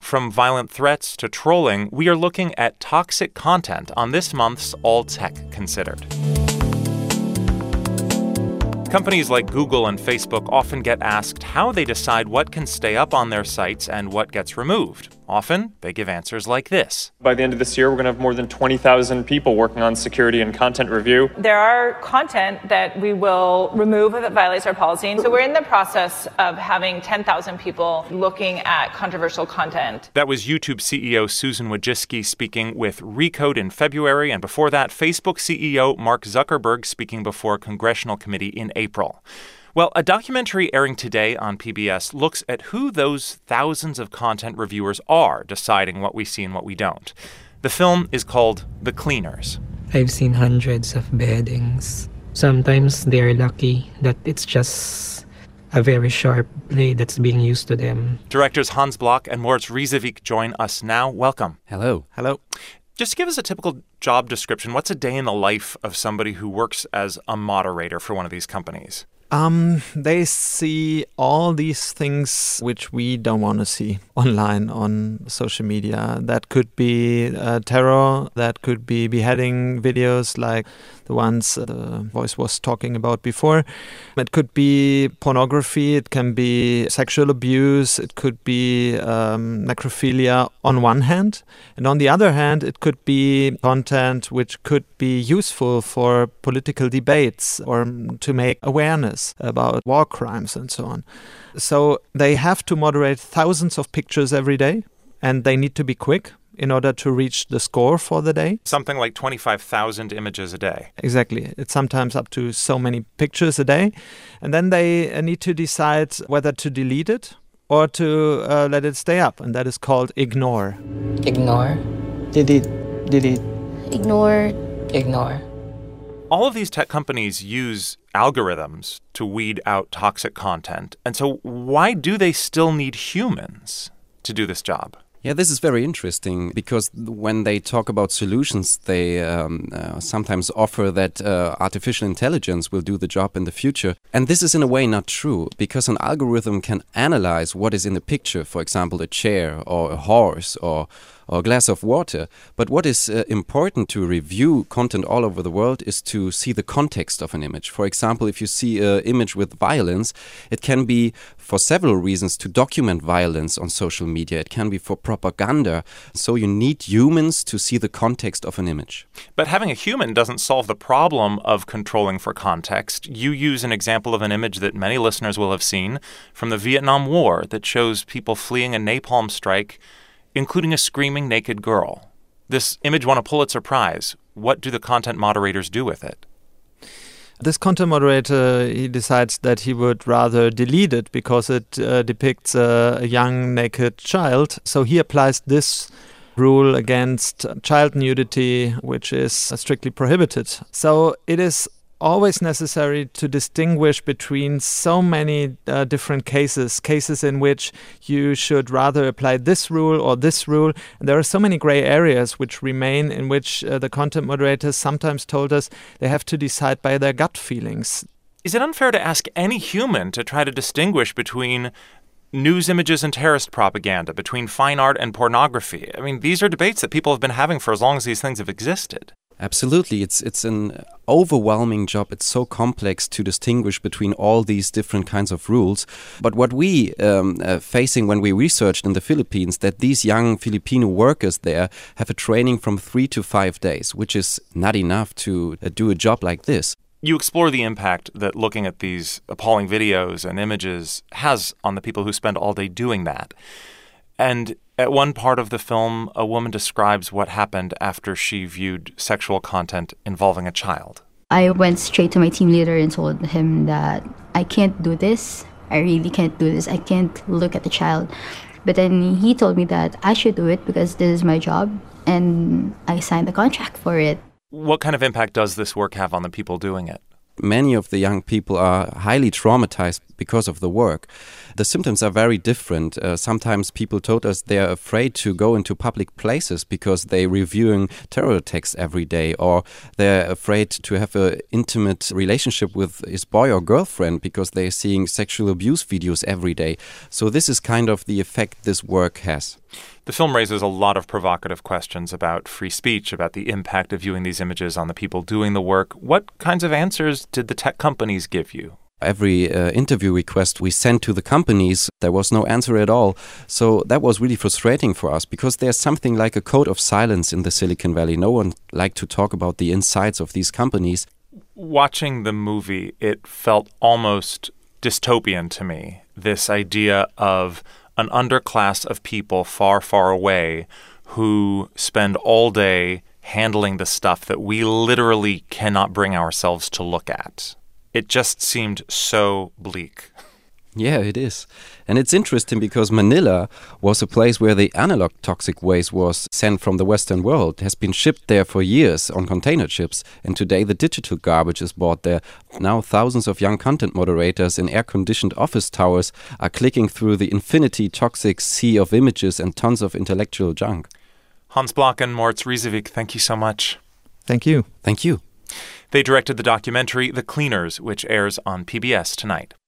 From violent threats to trolling, we are looking at toxic content on this month's All Tech Considered. Companies like Google and Facebook often get asked how they decide what can stay up on their sites and what gets removed. Often, they give answers like this. By the end of this year, we're going to have more than 20,000 people working on security and content review. There are content that we will remove if it violates our policy. So we're in the process of having 10,000 people looking at controversial content. That was YouTube CEO Susan Wojcicki speaking with Recode in February, and before that, Facebook CEO Mark Zuckerberg speaking before a congressional committee in April. Well, a documentary airing today on PBS looks at who those thousands of content reviewers are deciding what we see and what we don't. The film is called The Cleaners. I've seen hundreds of beheadings. Sometimes they're lucky that it's just a very sharp blade that's being used to them. Directors Hans Block and Moritz Rieseweek join us now. Welcome. Hello. Hello. Just give us a typical job description. What's a day in the life of somebody who works as a moderator for one of these companies? They see all these things which we don't want to see online on social media. That could be terror, that could be beheading videos like the ones the voice was talking about before. It could be pornography, it can be sexual abuse, it could be necrophilia on one hand. And on the other hand, it could be content which could be useful for political debates or to make awareness about war crimes and so on. So they have to moderate thousands of pictures every day, and they need to be quick in order to reach the score for the day. Something like 25,000 images a day. Exactly. It's sometimes up to so many pictures a day. And then they need to decide whether to delete it or to let it stay up, and that is called ignore. Ignore. Delete. Ignore. Ignore. All of these tech companies use algorithms to weed out toxic content. And so why do they still need humans to do this job? Yeah, this is very interesting because when they talk about solutions, they sometimes offer that artificial intelligence will do the job in the future. And this is in a way not true because an algorithm can analyze what is in the picture, for example, a chair or a horse or a glass of water. But what is important to review content all over the world is to see the context of an image. For example, if you see an image with violence, it can be for several reasons to document violence on social media. It can be for propaganda. So you need humans to see the context of an image. But having a human doesn't solve the problem of controlling for context. You use an example of an image that many listeners will have seen from the Vietnam War that shows people fleeing a napalm strike, including a screaming naked girl. This image won a Pulitzer Prize. What do the content moderators do with it? This content moderator, he decides that he would rather delete it because it depicts a young naked child. So he applies this rule against child nudity, which is strictly prohibited. So it is always necessary to distinguish between so many different cases in which you should rather apply this rule or this rule. And there are so many gray areas which remain in which the content moderators sometimes told us they have to decide by their gut feelings. Is it unfair to ask any human to try to distinguish between news images and terrorist propaganda, between fine art and pornography? I mean, these are debates that people have been having for as long as these things have existed. Absolutely. It's an overwhelming job. It's so complex to distinguish between all these different kinds of rules. But what we facing when we researched in the Philippines, that these young Filipino workers there have a training from 3 to 5 days, which is not enough to do a job like this. You explore the impact that looking at these appalling videos and images has on the people who spend all day doing that. And at one part of the film, a woman describes what happened after she viewed sexual content involving a child. I went straight to my team leader and told him that I can't do this. I really can't do this. I can't look at the child. But then he told me that I should do it because this is my job, and I signed the contract for it. What kind of impact does this work have on the people doing it? Many of the young people are highly traumatized because of the work. the symptoms are very different. Sometimes people told us they're afraid to go into public places because they're reviewing terror attacks every day, or they're afraid to have an intimate relationship with his boy or girlfriend because they're seeing sexual abuse videos every day. So this is kind of the effect this work has. The film raises a lot of provocative questions about free speech, about the impact of viewing these images on the people doing the work. What kinds of answers did the tech companies give you? Every interview request we sent to the companies, there was no answer at all. So that was really frustrating for us because there's something like a code of silence in the Silicon Valley. No one liked to talk about the insides of these companies. Watching the movie, it felt almost dystopian to me, this idea of an underclass of people far, far away who spend all day handling the stuff that we literally cannot bring ourselves to look at. It just seemed so bleak. Yeah, it is. And it's interesting because Manila was a place where the analog toxic waste was sent from the Western world. It has been shipped there for years on container ships, and today the digital garbage is bought there. Now thousands of young content moderators in air-conditioned office towers are clicking through the infinity toxic sea of images and tons of intellectual junk. Hans Block and Moritz Riesewig, thank you so much. Thank you. Thank you. They directed the documentary The Cleaners, which airs on PBS tonight.